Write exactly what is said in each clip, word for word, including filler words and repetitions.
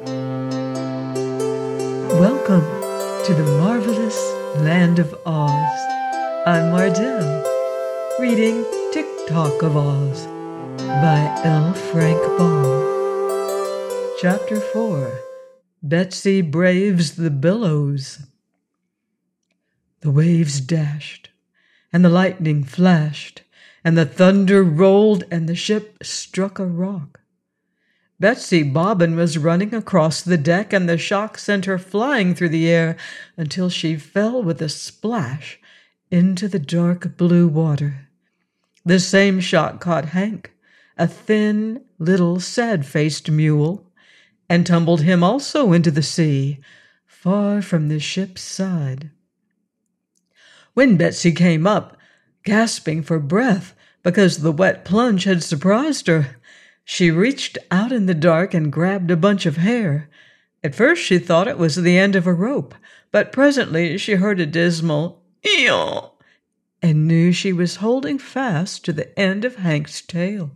Welcome to the marvelous land of Oz. I'm Mardell, reading Tick-Tock of Oz by L. Frank Baum. Chapter four. Betsy Braves the Billows. The waves dashed, and the lightning flashed, and the thunder rolled, and the ship struck a rock. Betsy Bobbin was running across the deck, and the shock sent her flying through the air until she fell with a splash into the dark blue water. The same shock caught Hank, a thin, little, sad-faced mule, and tumbled him also into the sea, far from the ship's side. When Betsy came up, gasping for breath because the wet plunge had surprised her, she reached out in the dark and grabbed a bunch of hair. At first she thought it was the end of a rope, but presently she heard a dismal "Eeyaw" and knew she was holding fast to the end of Hank's tail.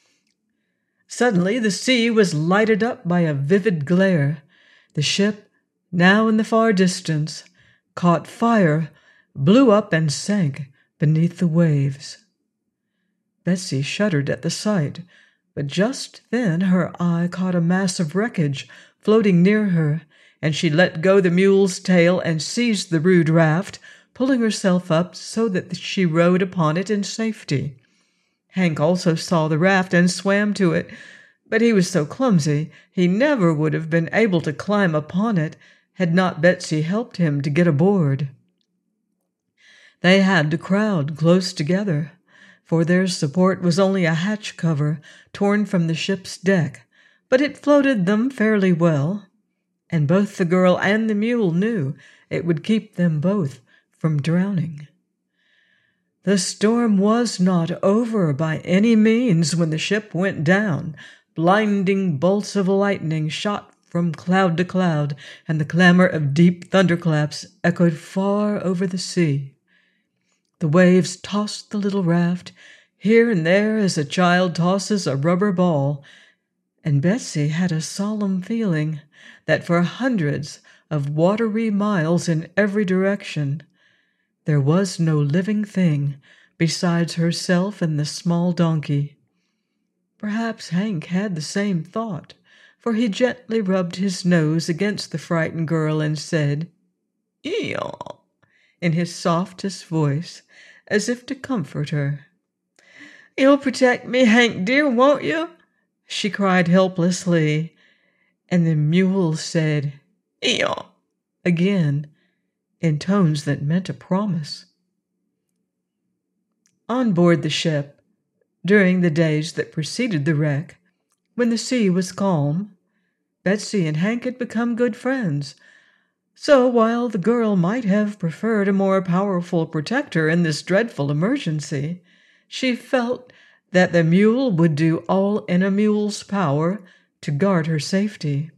Suddenly the sea was lighted up by a vivid glare. The ship, now in the far distance, caught fire, blew up and sank beneath the waves. Betsy shuddered at the sight, but just then her eye caught a mass of wreckage floating near her, and she let go the mule's tail and seized the rude raft, pulling herself up so that she rode upon it in safety. Hank also saw the raft and swam to it, but he was so clumsy he never would have been able to climb upon it had not Betsy helped him to get aboard. They had to crowd close together, for their support was only a hatch cover torn from the ship's deck, but it floated them fairly well, and both the girl and the mule knew it would keep them both from drowning. The storm was not over by any means when the ship went down. Blinding bolts of lightning shot from cloud to cloud, and the clamor of deep thunderclaps echoed far over the sea. The waves tossed the little raft here and there as a child tosses a rubber ball, and Betsy had a solemn feeling that for hundreds of watery miles in every direction there was no living thing besides herself and the small donkey. Perhaps Hank had the same thought, for he gently rubbed his nose against the frightened girl and said, "Eeyaw," in his softest voice, as if to comfort her. "You'll protect me, Hank dear, won't you?" she cried helplessly, and the mule said, "Eeyaw," again, in tones that meant a promise. On board the ship, during the days that preceded the wreck, when the sea was calm, Betsy and Hank had become good friends. So while the girl might have preferred a more powerful protector in this dreadful emergency, she felt that the mule would do all in a mule's power to guard her safety.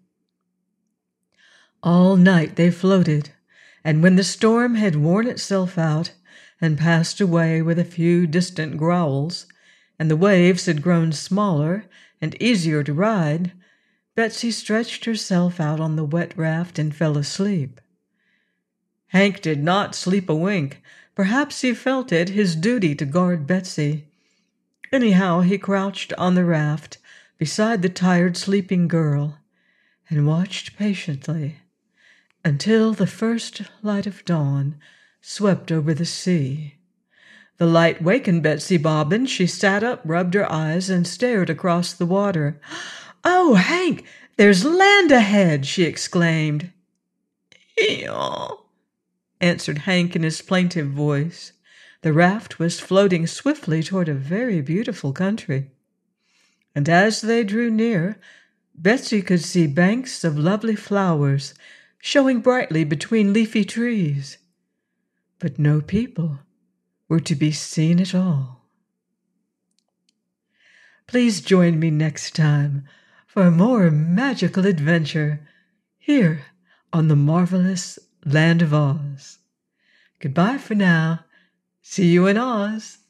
All night they floated, and when the storm had worn itself out and passed away with a few distant growls, and the waves had grown smaller and easier to ride, Betsy stretched herself out on the wet raft and fell asleep. Hank did not sleep a wink. Perhaps he felt it his duty to guard Betsy. Anyhow, he crouched on the raft beside the tired sleeping girl and watched patiently until the first light of dawn swept over the sea. The light wakened Betsy Bobbin. She sat up, rubbed her eyes, and stared across the water. "Oh, Hank, there's land ahead!" she exclaimed. "Eeyaw," answered Hank in his plaintive voice. The raft was floating swiftly toward a very beautiful country, and as they drew near, Betsy could see banks of lovely flowers showing brightly between leafy trees, but no people were to be seen at all. Please join me next time for more magical adventure here on the marvelous land of Oz. Goodbye for now. See you in Oz.